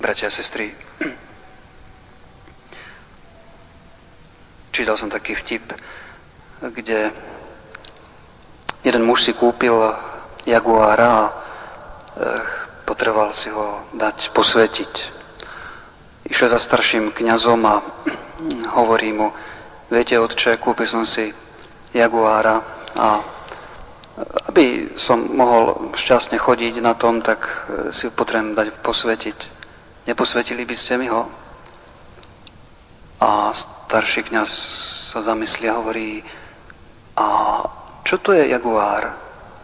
bratia a sestry, čítal som taký vtip, kde jeden muž si kúpil Jaguára a potreboval si ho dať posvetiť. Išiel za starším kňazom a hovorí mu: viete, otče, kúpil som si Jaguára a aby som mohol šťastne chodiť na tom, tak si ho potrebujem dať posvetiť. Neposvetili by ste mi ho? A starší kňaz sa zamyslí a hovorí: a čo to je Jaguár?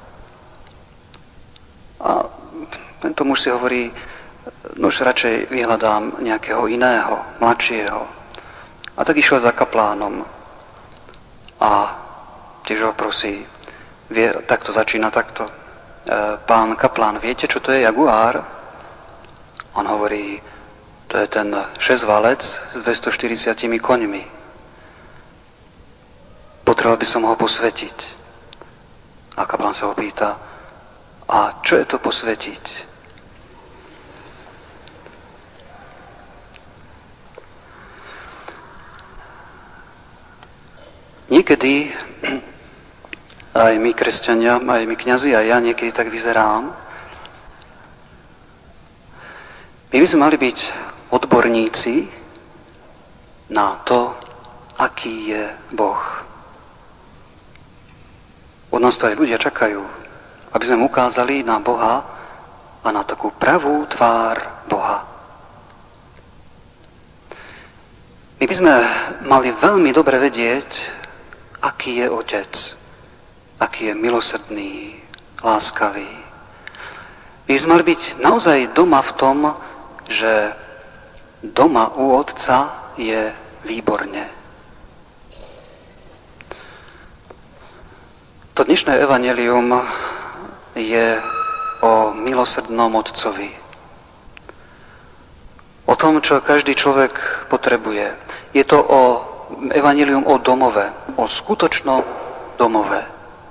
A tento muž si hovorí: no už radšej vyhľadám nejakého iného, mladšieho. A tak išiel za kaplánom a tiež ho prosí, takto začína takto: pán kaplán, viete, čo to je Jaguár? On hovorí: to je ten 6-valec s 240 koňmi. Potreboval by som ho posvetiť. A kaplán sa ho pýta: a čo je to posvetiť? Niekedy aj my, kresťania, aj my, kňazi, aj ja niekedy tak vyzerám. My by sme mali byť odborníci na to, aký je Boh. Od nás to aj ľudia čakajú, aby sme ukázali na Boha a na takú pravú tvár Boha. My by sme mali veľmi dobre vedieť, aký je Otec, aký je milosrdný, láskavý. My by sme mali byť naozaj doma v tom, že doma u Otca je výborne. To dnešné evanjelium je o milosrdnom Otcovi. O tom, čo každý človek potrebuje. Je to evanjelium o domove, o skutočnom domove.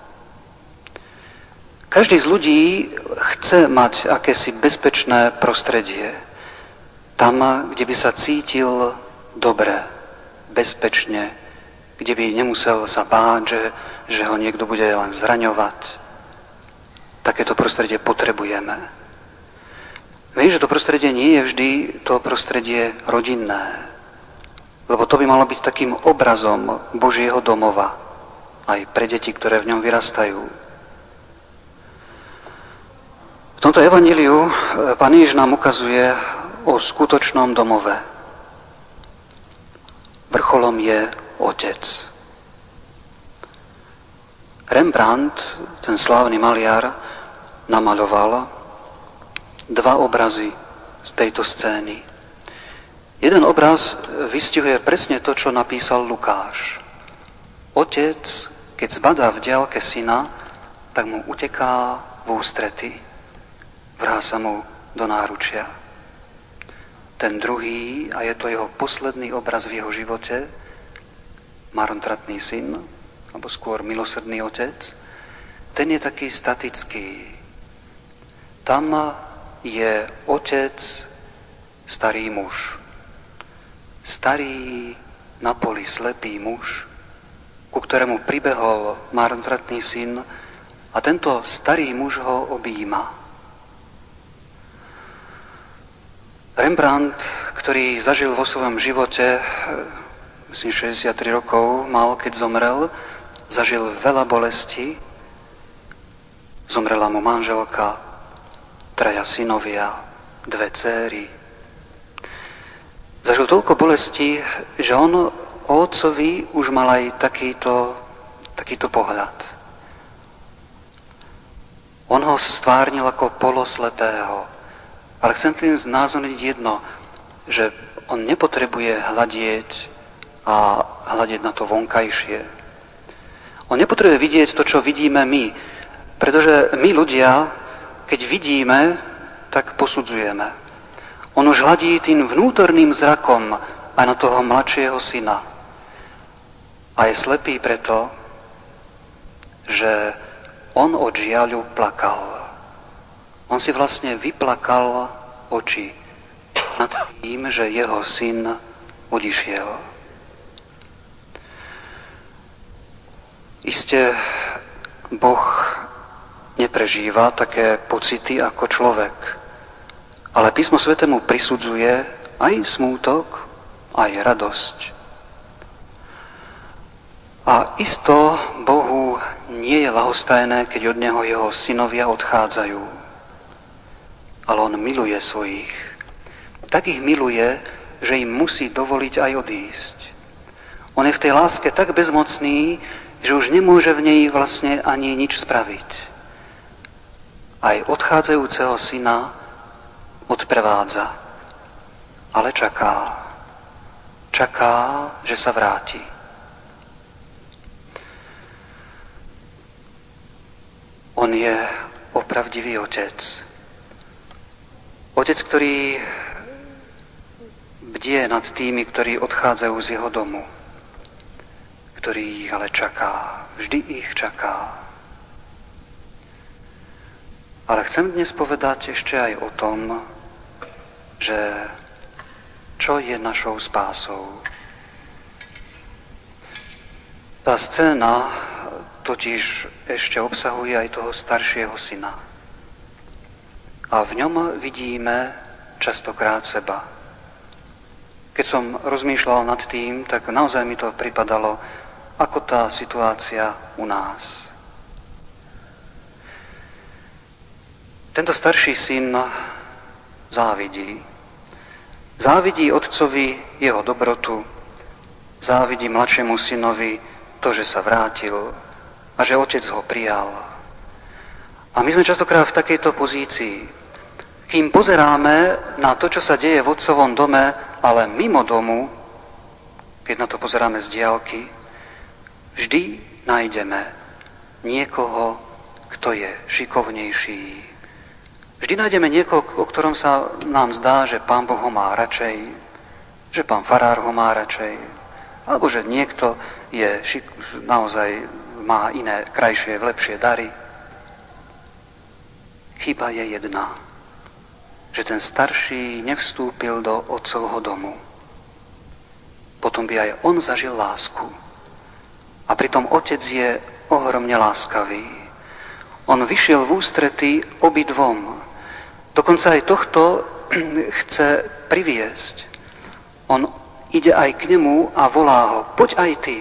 Každý z ľudí chce mať akési bezpečné prostredie. Tam, kde by sa cítil dobre, bezpečne, kde by nemusel sa báť, že ho niekto bude len zraňovať. Takéto prostredie potrebujeme. Viem, že to prostredie nie je vždy to prostredie rodinné, lebo to by malo byť takým obrazom Božieho domova, aj pre deti, ktoré v ňom vyrastajú. V tomto evanjeliu Pán Ježiš nám ukazuje o skutočnom domove. Vrcholom je Otec. Rembrandt, ten slávny maliar, namaľoval dva obrazy z tejto scény. Jeden obraz vystihuje presne to, čo napísal Lukáš. Otec, keď zbadá v diaľke syna, tak mu uteká v ústrety. Vrhá sa mu do náručia. Ten druhý, a je to jeho posledný obraz v jeho živote, marnotratný syn, alebo skôr milosrdný otec, ten je taký statický. Tam je otec starý muž. Starý, na poli slepý muž, ku ktorému pribehol marnotratný syn a tento starý muž ho objíma. Rembrandt, ktorý zažil vo svojom živote, myslím 63 rokov mal, keď zomrel, zažil veľa bolesti. Zomrela mu manželka, 3 synovia, 2 céry. Zažil toľko bolesti, že on o otcovi už mal aj takýto pohľad. On ho stvárnil ako poloslepého. Ale chcem tým znázorniť jedno, že on nepotrebuje hľadieť a hľadieť na to vonkajšie. On nepotrebuje vidieť to, čo vidíme my, pretože my ľudia, keď vidíme, tak posudzujeme. On už hľadí tým vnútorným zrakom aj na toho mladšieho syna. A je slepý preto, že on od žiaľu plakal. On si vlastne vyplakal oči nad tým, že jeho syn odišiel. Isté, Boh neprežíva také pocity ako človek, ale Písmo sväté mu prisudzuje aj smútok, aj radosť. A isto Bohu nie je ľahostajné, keď od neho jeho synovia odchádzajú. Ale on miluje svojich. Tak ich miluje, že im musí dovoliť aj odísť. On je v tej láske tak bezmocný, že už nemôže v nej vlastne ani nič spraviť. Aj odchádzajúceho syna odprevádza, ale čaká. Čaká, že sa vráti. On je opravdivý otec. Otec, ktorý bdie nad tými, ktorí odchádzajú z jeho domu. Ktorý ich ale čaká. Vždy ich čaká. Ale chcem dnes povedať ešte aj o tom, že čo je našou spásou. Tá scéna totiž ešte obsahuje aj toho staršieho syna. A v ňom vidíme častokrát seba. Keď som rozmýšľal nad tým, tak naozaj mi to pripadalo ako tá situácia u nás. Tento starší syn závidí. Závidí otcovi jeho dobrotu, závidí mladšiemu synovi to, že sa vrátil a že otec ho prijal. A my sme častokrát v takejto pozícii. Kým pozeráme na to, čo sa deje v otcovom dome, ale mimo domu, keď na to pozeráme z diaľky, vždy nájdeme niekoho, kto je šikovnejší. Vždy nájdeme niekoho, o ktorom sa nám zdá, že Pán Boh ho má radšej, že pán farár ho má radšej, alebo že niekto je naozaj má iné, krajšie, lepšie dary. Chyba je jedna, že ten starší nevstúpil do otcovho domu. Potom by aj on zažil lásku. A pritom otec je ohromne láskavý. On vyšiel v ústrety obidvom. Dokonca aj tohto chce priviesť. On ide aj k nemu a volá ho, poď aj ty.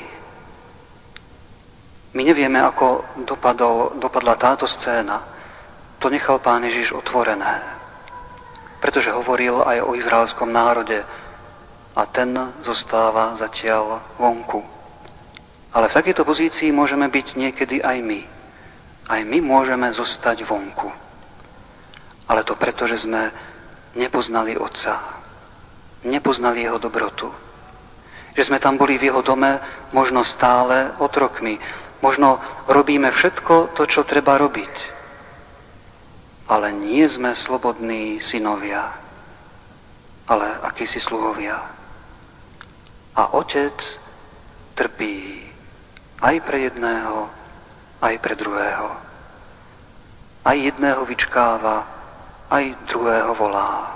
My nevieme, ako dopadla táto scéna. To nechal Pán Ježiš otvorené. Pretože hovoril aj o izraelskom národe a ten zostáva zatiaľ vonku. Ale v takejto pozícii môžeme byť niekedy aj my. Aj my môžeme zostať vonku. Ale to preto, že sme nepoznali Otca. Nepoznali jeho dobrotu. Že sme tam boli v jeho dome možno stále otrokmi. Možno robíme všetko to, čo treba robiť. Ale nie sme slobodní synovia, ale akísi sluhovia. A otec trpí aj pre jedného, aj pre druhého. Aj jedného vyčkáva, aj druhého volá.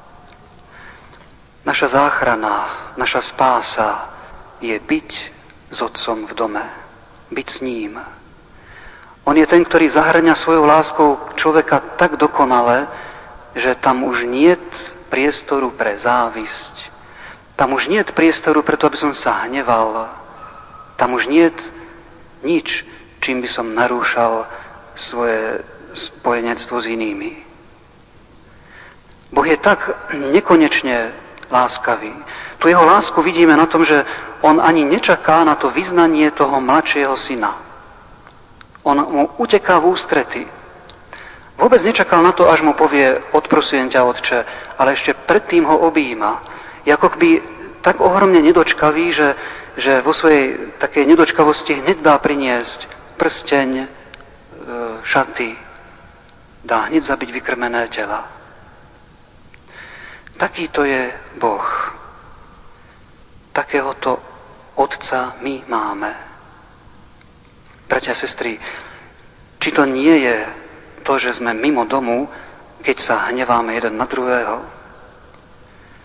Naša záchrana, naša spása je byť s otcom v dome. Byť s ním. On je ten, ktorý zahrňa svojou láskou človeka tak dokonale, že tam už niet priestoru pre závisť. Tam už niet priestoru preto, aby som sa hneval. Tam už niet nič, čím by som narúšal svoje spojenectvo s inými. Boh je tak nekonečne láskavý. Tu jeho lásku vidíme na tom, že on ani nečaká na to vyznanie toho mladšieho syna. On mu uteká v ústrety. Vôbec nečakal na to, až mu povie, odprosím ťa, otče, ale ešte predtým ho objíma. Ako by tak ohromne nedočkavý, že vo svojej takej nedočkavosti hneď dá priniesť prsteň, šaty, dá hneď zabiť vykrmené tela. Takýto je Boh. Takéhoto Otca my máme. Bratia a sestry, či to nie je to, že sme mimo domu, keď sa hneváme jeden na druhého?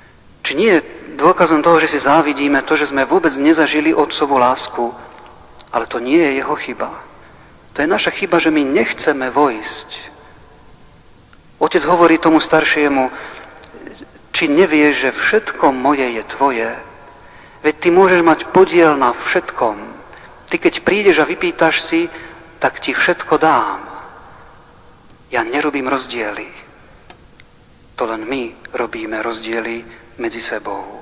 Či nie je dôkazom toho, že si závidíme to, že sme vôbec nezažili otcovú lásku, ale to nie je jeho chyba. To je naša chyba, že my nechceme vojsť. Otec hovorí tomu staršiemu, či nevieš, že všetko moje je tvoje, veď ty môžeš mať podiel na všetkom. Ty keď prídeš a vypýtaš si, tak ti všetko dám. Ja nerobím rozdiely. To len my robíme rozdiely medzi sebou.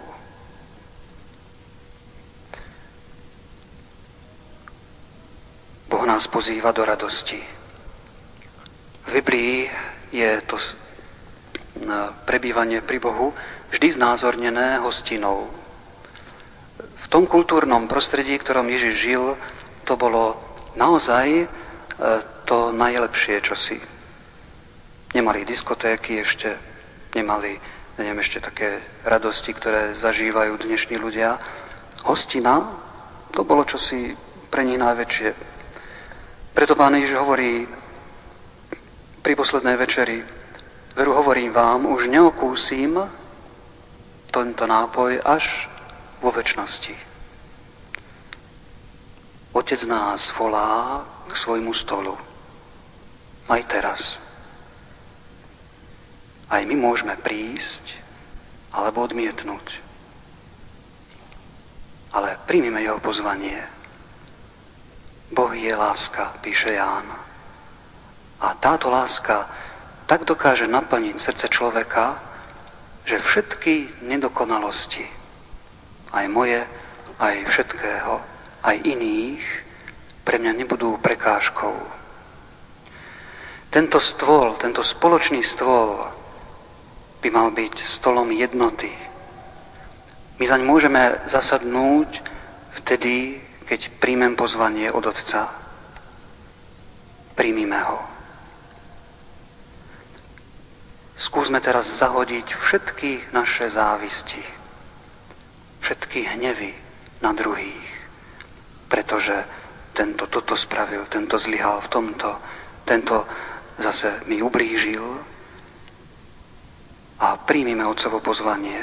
Boh nás pozýva do radosti. V Biblii je to prebývanie pri Bohu vždy znázornené hostinou. V tom kultúrnom prostredí, v ktorom Ježiš žil, to bolo naozaj to najlepšie, čo si. Nemali diskotéky ešte, nemali, ešte také radosti, ktoré zažívajú dnešní ľudia. Hostina, to bolo čosi pre nich najväčšie. Preto Pán Ježiš hovorí pri poslednej večeri, veru hovorím vám, už neokúsim tento nápoj až vo večnosti. Otec nás volá k svojmu stolu. Aj teraz. Aj my môžeme prísť alebo odmietnúť. Ale príjmime jeho pozvanie. Boh je láska, píše Ján. A táto láska tak dokáže naplniť srdce človeka, že všetky nedokonalosti, aj moje, aj všetkého, aj iných, pre mňa nebudú prekážkou. Tento stôl, tento spoločný stôl by mal byť stolom jednoty. My zaň môžeme zasadnúť vtedy, keď príjmem pozvanie od Otca. Príjmime ho. Skúsme teraz zahodiť všetky naše závisti, všetky hnevy na druhých, pretože tento toto spravil, tento zlyhal v tomto, tento zase mi ublížil, a príjmime Otcovo pozvanie.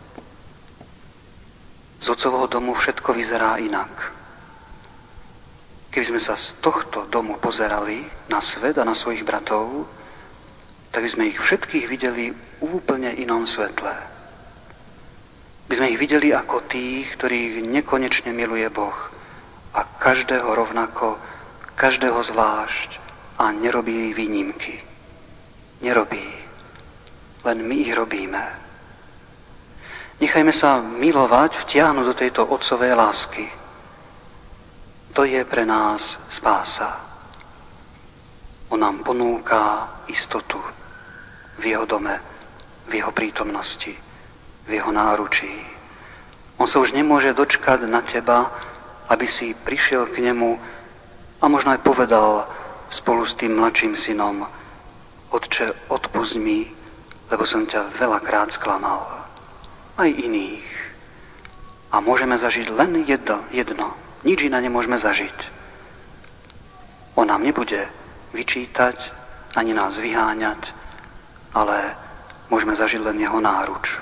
Z Otcovho domu všetko vyzerá inak. Keby sme sa z tohto domu pozerali na svet a na svojich bratov, tak by sme ich všetkých videli v úplne inom svetle. By sme ich videli ako tých, ktorých nekonečne miluje Boh a každého rovnako, každého zvlášť a nerobí výnimky. Nerobí. Len my ich robíme. Nechajme sa milovať, vtiahnuť do tejto otcovej lásky. To je pre nás spása. On nám ponúka istotu v jeho dome, v jeho prítomnosti, v jeho náručí. On sa už nemôže dočkať na teba, aby si prišiel k nemu a možno aj povedal spolu s tým mladším synom: Otče, odpusť mi, lebo som ťa veľakrát sklamal. Aj iných. A môžeme zažiť len jedno. Nič iné nemôžeme zažiť. On nám nebude vyčítať, ani nás vyháňať, ale môžeme zažiť len jeho náruč.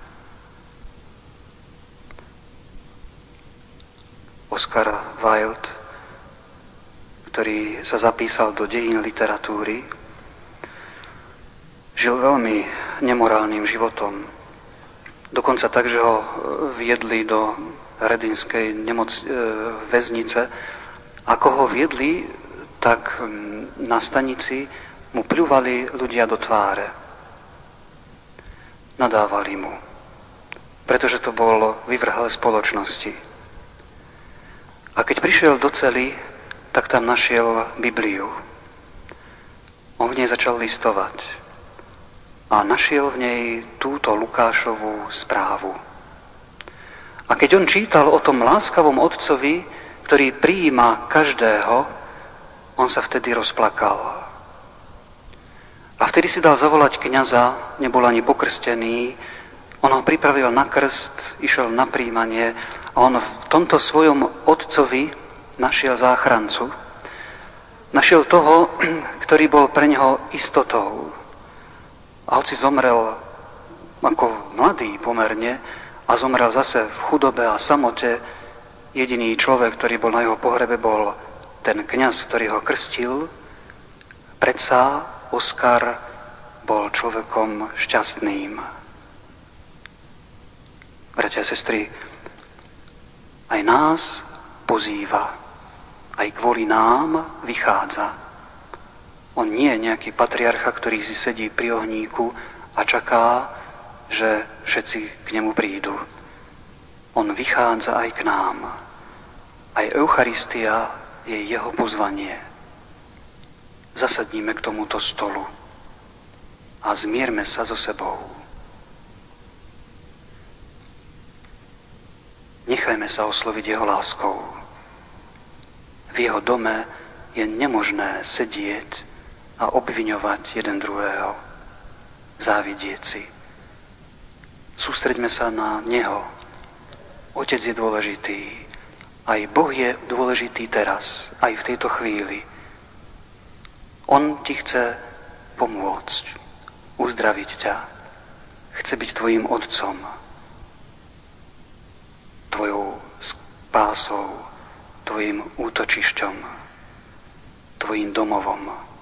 Oscar Wilde, ktorý sa zapísal do dejín literatúry, žil veľmi nemorálnym životom. Dokonca tak, že ho viedli do Redinskej väznice. Ako ho viedli, tak na stanici mu pľúvali ľudia do tváre. Nadávali mu, pretože to bol vyvrhel spoločnosti. A keď prišiel do cely, tak tam našiel Bibliu. On v nej začal listovať a našiel v nej túto Lukášovú správu. A keď on čítal o tom láskavom otcovi, ktorý prijíma každého, on sa vtedy rozplakal. A vtedy si dal zavolať kňaza, nebol ani pokrstený, on ho pripravil na krst, išiel na prijímanie a on v tomto svojom otcovi našiel záchrancu. Našiel toho, ktorý bol pre neho istotou. A hoci zomrel ako mladý pomerne a zomrel zase v chudobe a samote. Jediný človek, ktorý bol na jeho pohrebe, bol ten kňaz, ktorý ho krstil. Predsa Oskar bol človekom šťastným. Bratia a sestry, aj nás pozýva, aj kvôli nám vychádza. On nie je nejaký patriarcha, ktorý si sedí pri ohníku a čaká, že všetci k nemu prídu. On vychádza aj k nám. Aj Eucharistia je jeho pozvanie. Zasadníme k tomuto stolu a zmierme sa so sebou. Nechajme sa osloviť jeho láskou. V jeho dome je nemožné sedieť a obviňovať jeden druhého, závidieť si. Sústreďme sa na neho. Otec je dôležitý. Aj Boh je dôležitý teraz, aj v tejto chvíli. On ti chce pomôcť, uzdraviť ťa. Chce byť tvojim otcom, tvojou spásou, tvojim útočišťom, tvojim domovom.